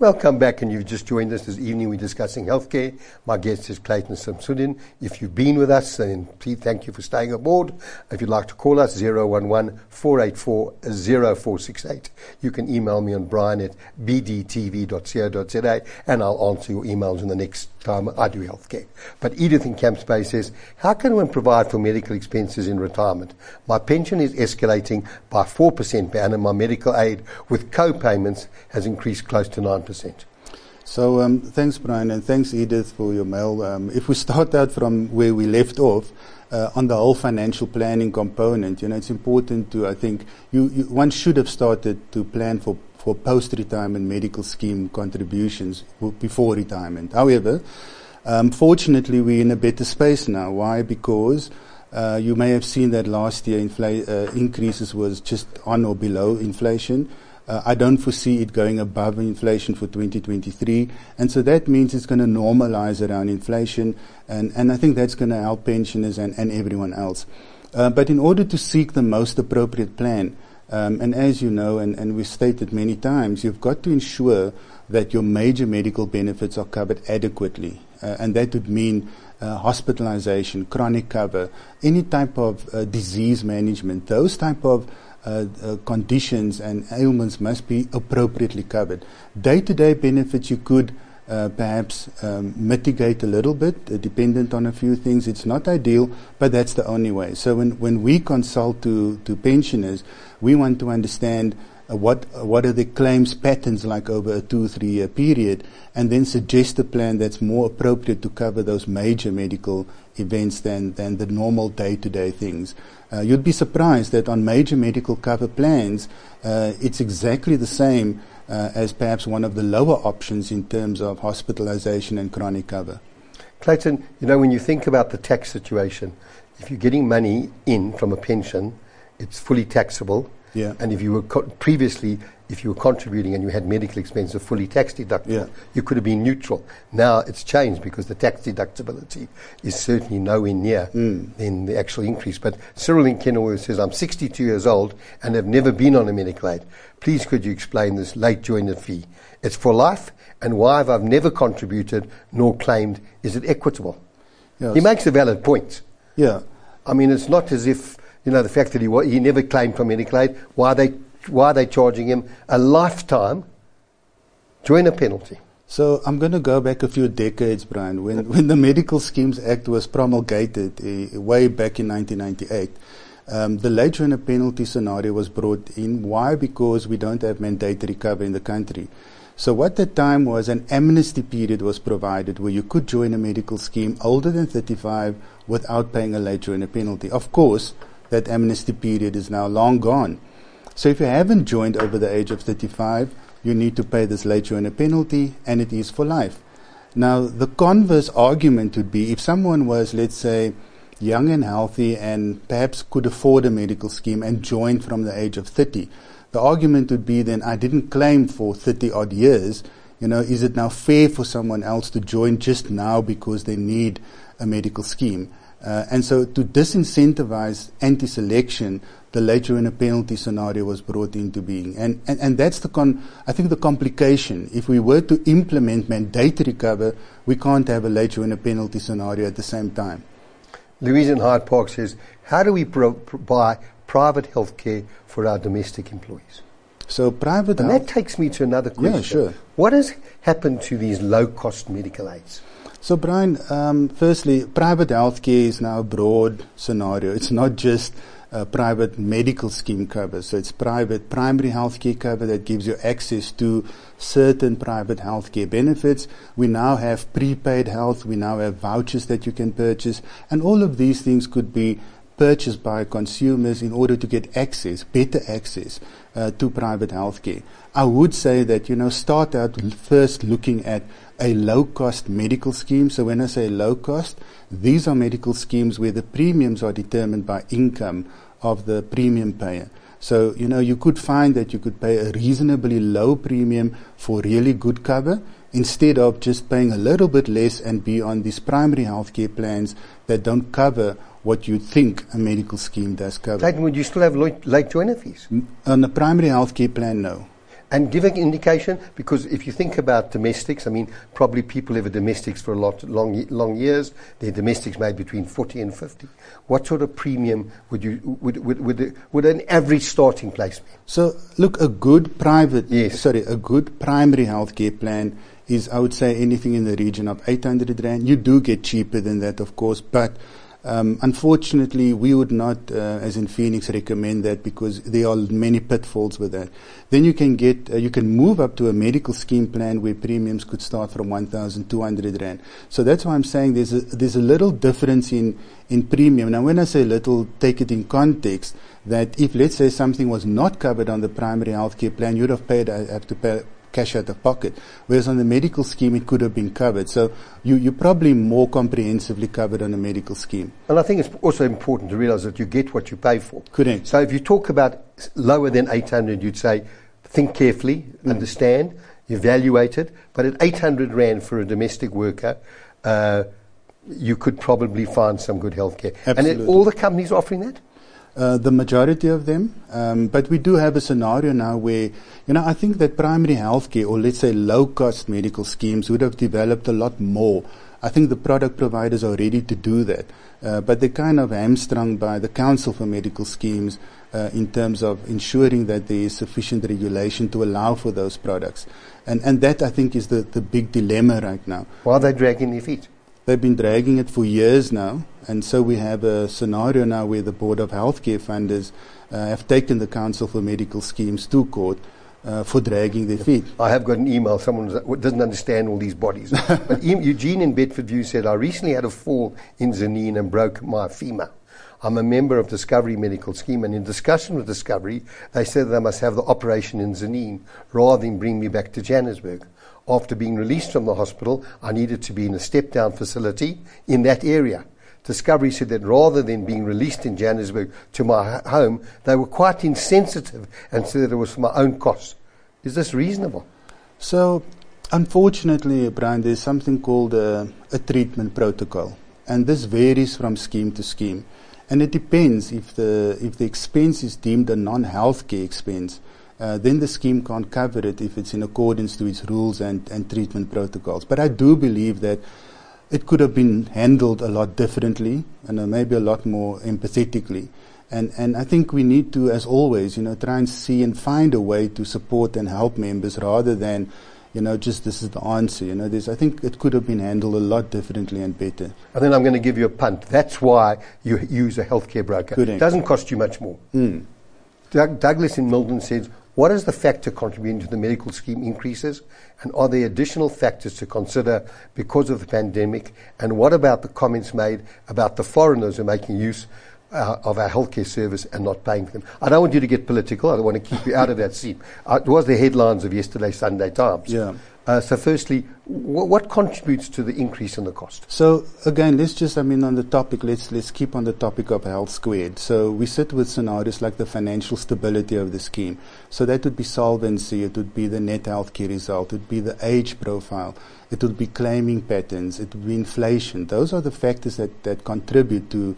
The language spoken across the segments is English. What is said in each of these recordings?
Welcome back, and you've just joined us this evening. We're discussing healthcare. My guest is Clayton Samsudin. If you've been with us, then please thank you for staying aboard. If you'd like to call us, 011-484-0468. You can email me on brian@bdtv.co.za, and I'll answer your emails in the next time I do healthcare. But Edith in Camps Bay says, how can one provide for medical expenses in retirement? My pension is escalating by 4% per annum. My medical aid with co-payments has increased close to 9%. So thanks, Brian, and thanks, Edith, for your mail. If we start out from where we left off, on the whole financial planning component, it's important to, I think, one should have started to plan for post-retirement medical scheme contributions before retirement. However, fortunately, we're in a better space now. Why? Because you may have seen that last year increases was just on or below inflation. I don't foresee it going above inflation for 2023, and so that means it's going to normalize around inflation, and I think that's going to help pensioners and everyone else. But in order to seek the most appropriate plan, and as you know, and we've stated many times, you've got to ensure that your major medical benefits are covered adequately, and that would mean hospitalization, chronic cover, any type of disease management, those type of conditions and ailments must be appropriately covered. Day-to-day benefits you could perhaps mitigate a little bit, dependent on a few things. It's not ideal, but that's the only way. So when we consult to pensioners, we want to understand what are the claims patterns like over a 2-3 year period, and then suggest a plan that's more appropriate to cover those major medical events than the normal day-to-day things. You'd be surprised that on major medical cover plans, it's exactly the same as perhaps one of the lower options in terms of hospitalization and chronic cover. Clayton, when you think about the tax situation, if you're getting money in from a pension, it's fully taxable. Yeah. And if you were previously, if you were contributing and you had medical expenses fully tax deductible, yeah, you could have been neutral. Now it's changed because the tax deductibility is certainly nowhere near in the actual increase. But Cyril in Kenilworth says, I'm 62 years old and have never been on a medical aid. Please could you explain this late joiner fee? It's for life, and why if I've never contributed nor claimed, is it equitable? Yes. He makes a valid point. Yeah. I mean, it's not as if, the fact that he never claimed for medical aid, why are they charging him a lifetime joiner penalty? So I'm going to go back a few decades, Brian. When the Medical Schemes Act was promulgated way back in 1998, the late joiner penalty scenario was brought in. Why? Because we don't have mandatory cover in the country. So what that time was, an amnesty period was provided where you could join a medical scheme older than 35 without paying a late joiner penalty. Of course, that amnesty period is now long gone. So if you haven't joined over the age of 35, you need to pay this late joiner penalty, and it is for life. Now, the converse argument would be if someone was, let's say, young and healthy and perhaps could afford a medical scheme and joined from the age of 30, the argument would be then I didn't claim for 30 odd years. Is it now fair for someone else to join just now because they need a medical scheme? And so to disincentivize anti-selection, the late joiner penalty scenario was brought into being. And that's I think the complication. If we were to implement mandatory cover, we can't have a late joiner penalty scenario at the same time. Louise in Hyde Park says, how do we buy private health care for our domestic employees? So private and health... that takes me to another question. Yeah, sure. What has happened to these low-cost medical aids? So, Brian, firstly, private healthcare is now a broad scenario. It's not just private medical scheme cover. So it's private primary healthcare cover that gives you access to certain private healthcare benefits. We now have prepaid health. We now have vouchers that you can purchase. And all of these things could be purchased by consumers in order to get access, better access to private healthcare. I would say that, start out first looking at a low-cost medical scheme. So when I say low-cost, these are medical schemes where the premiums are determined by income of the premium payer. So, you could find that you could pay a reasonably low premium for really good cover instead of just paying a little bit less and be on these primary healthcare plans that don't cover what you think a medical scheme does cover. Clayton, would you still have late joiner fees? On the primary healthcare plan, no. And give an indication, because if you think about domestics, I mean, probably people have a domestics for long years. Their domestics made between 40 and 50. What sort of premium would an average starting place be? So, look, a good primary healthcare plan is, I would say, anything in the region of 800 Rand. You do get cheaper than that, of course, but unfortunately, we would not, as in Phoenix, recommend that because there are many pitfalls with that. Then you can move up to a medical scheme plan where premiums could start from 1,200 Rand. So that's why I'm saying there's a little difference in premium. Now, when I say little, take it in context that if, let's say, something was not covered on the primary healthcare plan, you'd have to pay cash out of pocket. Whereas on the medical scheme, it could have been covered. So you're probably more comprehensively covered on a medical scheme. And I think it's also important to realize that you get what you pay for. Correct. So if you talk about lower than 800, you'd say, think carefully, understand, evaluate it. But at 800 Rand for a domestic worker, you could probably find some good healthcare. Absolutely. And all the companies offering that? The majority of them, but we do have a scenario now where, I think that primary healthcare, or let's say low-cost medical schemes, would have developed a lot more. I think the product providers are ready to do that, but they're kind of hamstrung by the Council for Medical Schemes in terms of ensuring that there is sufficient regulation to allow for those products. And that, I think, is the big dilemma right now. Why are they dragging their feet? They've been dragging it for years now, and so we have a scenario now where the Board of Healthcare Funders have taken the Council for Medical Schemes to court for dragging their feet. I have got an email, someone doesn't understand all these bodies. But Eugene in Bedford View said, I recently had a fall in Zanin and broke my femur. I'm a member of Discovery Medical Scheme, and in discussion with Discovery, they said they must have the operation in Zanin rather than bring me back to Johannesburg. After being released from the hospital, I needed to be in a step-down facility in that area. Discovery said that rather than being released in Johannesburg to my home, they were quite insensitive and said that it was for my own cost. Is this reasonable? So, unfortunately, Brian, there's something called a treatment protocol, and this varies from scheme to scheme. And it depends if the expense is deemed a non-healthcare expense. Then the scheme can't cover it if it's in accordance to its rules and treatment protocols. But I do believe that it could have been handled a lot differently and maybe a lot more empathetically. And I think we need to, as always, try and see and find a way to support and help members rather than, just this is the answer. I think it could have been handled a lot differently and better. And then I'm going to give you a punt. That's why you use a healthcare broker. Correct. It doesn't cost you much more. Douglas in Milton says, what is the factor contributing to the medical scheme increases? And are there additional factors to consider because of the pandemic? And what about the comments made about the foreigners who are making use of our healthcare service and not paying for them? I don't want you to get political. I don't want to keep you out of that seat. It was the headlines of yesterday's Sunday Times. Yeah. So firstly, what contributes to the increase in the cost? So again, on the topic, let's keep on the topic of health squared. So we sit with scenarios like the financial stability of the scheme. So that would be solvency, it would be the net healthcare result, it would be the age profile, it would be claiming patterns, it would be inflation. Those are the factors that contribute to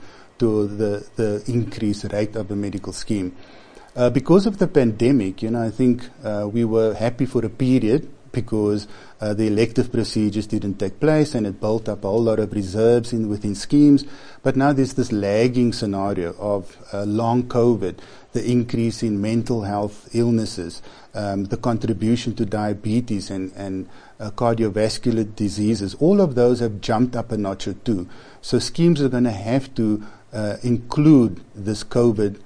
the increased rate of the medical scheme. Because of the pandemic, I think we were happy for a period because the elective procedures didn't take place and it built up a whole lot of reserves within schemes. But now there's this lagging scenario of long COVID, the increase in mental health illnesses, the contribution to diabetes and cardiovascular diseases. All of those have jumped up a notch or two. So schemes are going to have to include this COVID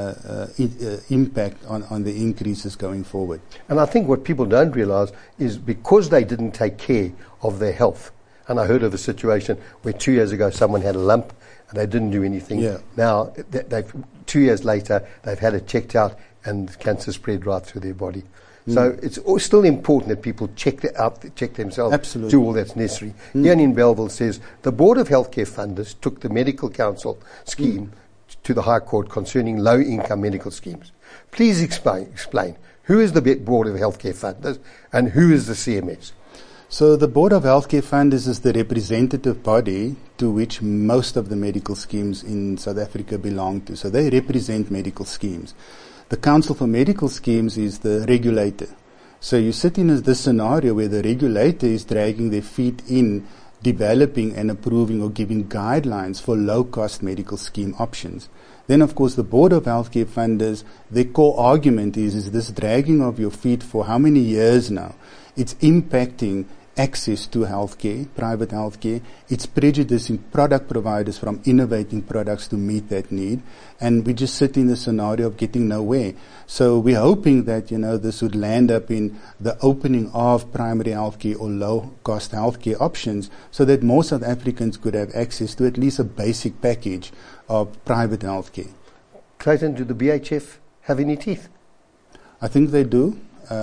impact on the increases going forward. And I think what people don't realize is because they didn't take care of their health, and I heard of a situation where 2 years ago someone had a lump and they didn't do anything. Yeah. Now, 2 years later, they've had it checked out and cancer spread right through their body. So it's still important that people check themselves, Absolutely. do all that's necessary. Ian in Belleville says, the Board of Healthcare Funders took the Medical Council scheme to the High Court concerning low-income medical schemes. Please explain who is the Board of Healthcare Funders and who is the CMS? So the Board of Healthcare Funders is the representative body to which most of the medical schemes in South Africa belong to. So they represent medical schemes. The Council for Medical Schemes is the regulator. So you sit in this scenario where the regulator is dragging their feet in developing and approving or giving guidelines for low-cost medical scheme options. Then, of course, the Board of Healthcare Funders, their core argument is this dragging of your feet for how many years now? It's impacting access to healthcare, private healthcare. It's prejudicing product providers from innovating products to meet that need. And we just sit in the scenario of getting nowhere. So we're hoping that, this would land up in the opening of primary healthcare or low-cost healthcare options so that more South Africans could have access to at least a basic package of private healthcare. Clayton, do the BHF have any teeth? I think they do.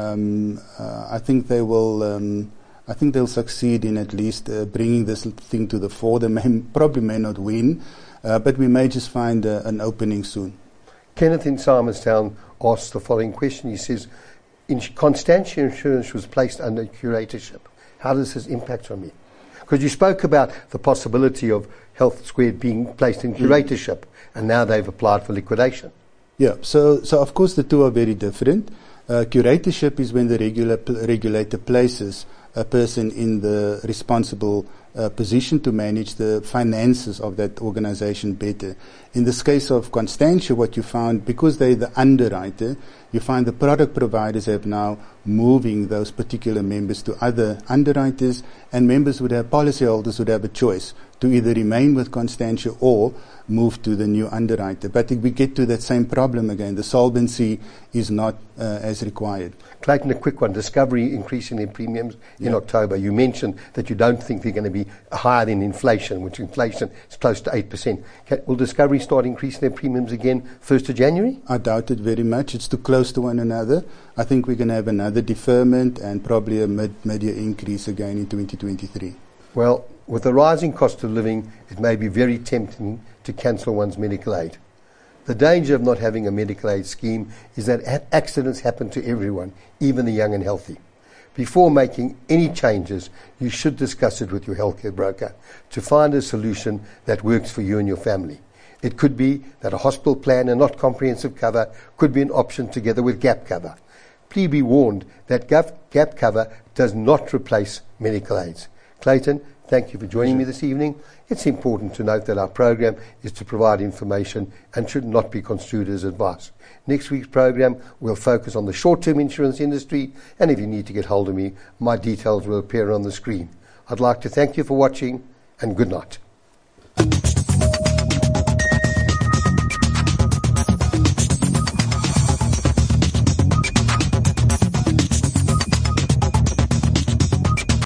I think they will... I think they'll succeed in at least bringing this thing to the fore. They probably may not win, but we may just find an opening soon. Kenneth in Simonstown asks the following question. He says, Constantia Insurance was placed under curatorship. How does this impact on me? Because you spoke about the possibility of Health Squared being placed in curatorship, and now they've applied for liquidation. Yeah, so of course the two are very different. Curatorship is when the regulator places a person in the responsible position to manage the finances of that organization better. In this case of Constantia, what you found, because they're the underwriter, you find the product providers have now moving those particular members to other underwriters, and policyholders would have a choice to either remain with Constantia or move to the new underwriter. But we get to that same problem again. The solvency is not as required. Clayton, a quick one. Discovery increasing their premiums in October. You mentioned that you don't think they're going to be higher than inflation, which inflation is close to 8%. Will Discovery start increasing their premiums again 1st of January? I doubt it very much. It's too close to one another. I think we're going to have another deferment and probably a mid-year increase again in 2023. Well, with the rising cost of living, it may be very tempting to cancel one's medical aid. The danger of not having a medical aid scheme is that accidents happen to everyone, even the young and healthy. Before making any changes, you should discuss it with your healthcare broker to find a solution that works for you and your family. It could be that a hospital plan and not comprehensive cover could be an option together with gap cover. Please be warned that gap cover does not replace medical aids. Clayton, thank you for joining me this evening. It's important to note that our program is to provide information and should not be construed as advice. Next week's program will focus on the short-term insurance industry, and if you need to get hold of me, my details will appear on the screen. I'd like to thank you for watching, and good night.